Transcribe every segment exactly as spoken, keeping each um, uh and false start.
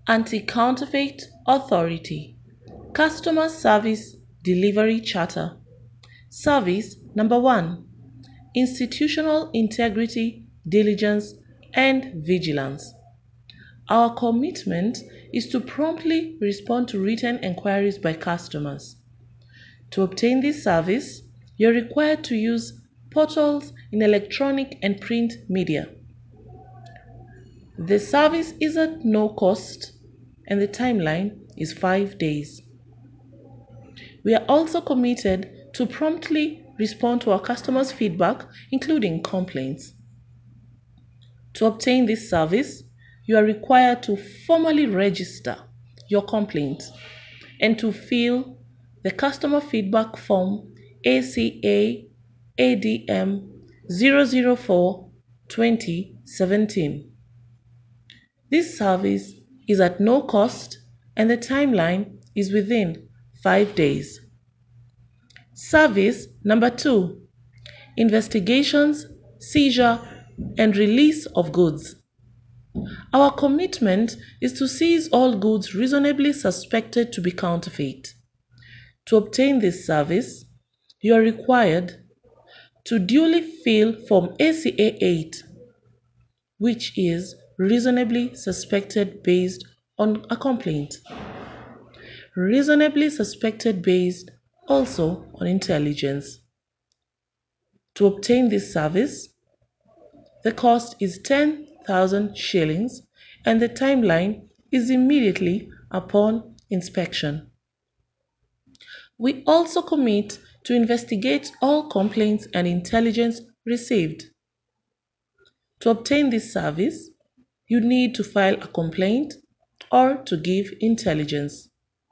Anti-Counterfeit Authority Customer Service Delivery Charter. Service number one. Institutional integrity, diligence, and vigilance. Our commitment is to promptly respond to written inquiries by customers. To obtain this service, you're required to use portals in electronic and print media. The service is at no cost and the timeline is five days. We are also committed to promptly respond to our customers' feedback, including complaints. To obtain this service, you are required to formally register your complaint and to fill the Customer Feedback Form A C A A D M zero zero four twenty seventeen. This service is at no cost and the timeline is within five days. Service number two. Investigations, seizure, and release of goods. Our commitment is to seize all goods reasonably suspected to be counterfeit. To obtain this service, you are required to duly fill Form A C A eight, which is reasonably suspected based on a complaint. Reasonably suspected based also on intelligence. To obtain this service, the cost is ten thousand shillings and the timeline is immediately upon inspection. We also commit to investigate all complaints and intelligence received. To obtain this service, you need to file a complaint or to give intelligence.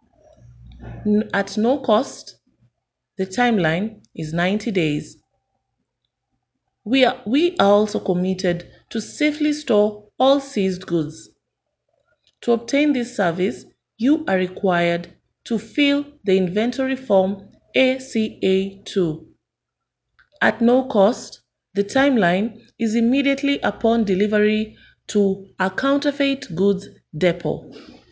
At no cost, the timeline is ninety days. We are, we are also committed to safely store all seized goods. To obtain this service, you are required to fill the inventory form A C A two. At no cost, the timeline is immediately upon delivery to a counterfeit goods depot.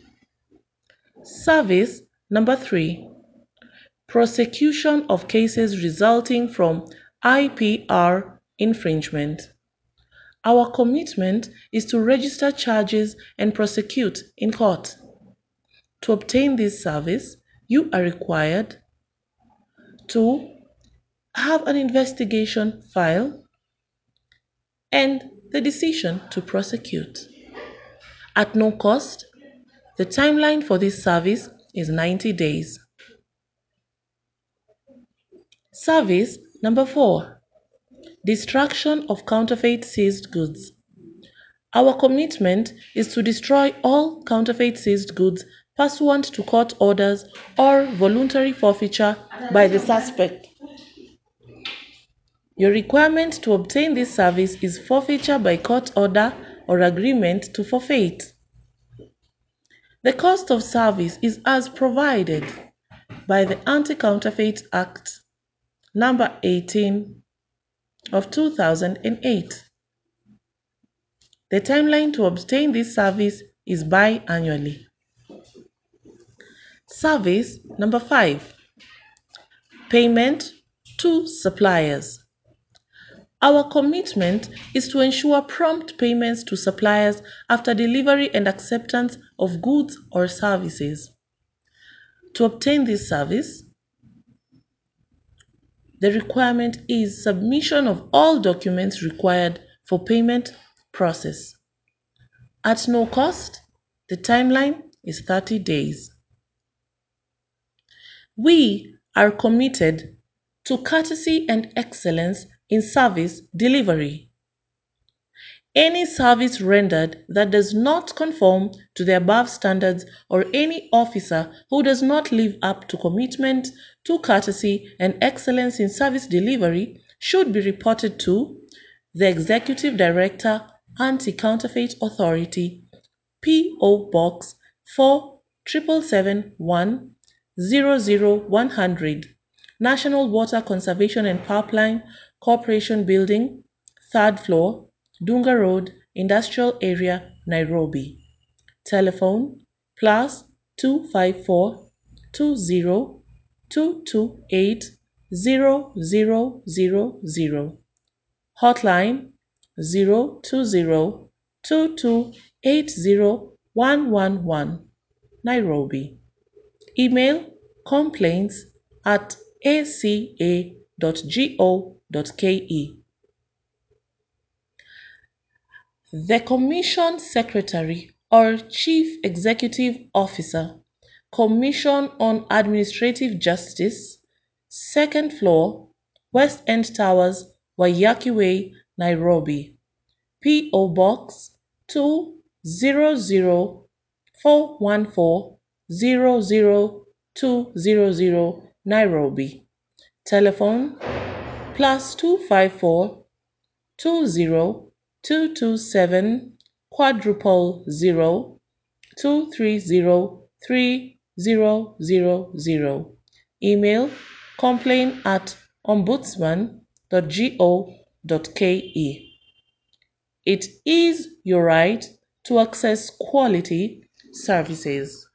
Service number three. Prosecution of cases resulting from I P R infringement. Our commitment is to register charges and prosecute in court. To obtain this service, you are required to have an investigation file and the decision to prosecute. At no cost, the timeline for this service is ninety days. Service number four. Destruction of counterfeit seized goods. Our commitment is to destroy all counterfeit seized goods pursuant to court orders or voluntary forfeiture by the suspect. Your requirement to obtain this service is forfeiture by court order or agreement to forfeit. The cost of service is as provided by the Anti-Counterfeit Act number eighteen of two thousand eight. The timeline to obtain this service is biannually. Service number five. Payment to suppliers. Our commitment is to ensure prompt payments to suppliers after delivery and acceptance of goods or services. To obtain this service, the requirement is submission of all documents required for payment process. At no cost, the timeline is thirty days. We are committed to courtesy and excellence in service delivery. Any service rendered that does not conform to the above standards or any officer who does not live up to commitment to courtesy and excellence in service delivery should be reported to the Executive Director, Anti-Counterfeit Authority, P O Box four seven seven one zero zero one hundred, National Water Conservation and Pipeline Corporation Building, third floor, Dunga Road, Industrial Area, Nairobi. Telephone plus two five four two zero two two eight zero zero zero zero. Hotline zero two zero two two eight zero one one one, Nairobi. Email complaints at a c a dot go dot k e. The Commission Secretary or Chief Executive Officer, Commission on Administrative Justice, second floor, West End Towers, Waiyaki Way, Nairobi. P O Box two zero zero four one four zero zero two zero zero, Nairobi. Telephone plus two five four two zero two two seven quadruple zero two three zero three zero zero zero. Email complain at ombudsman dot go dot k e. It is your right to access quality services.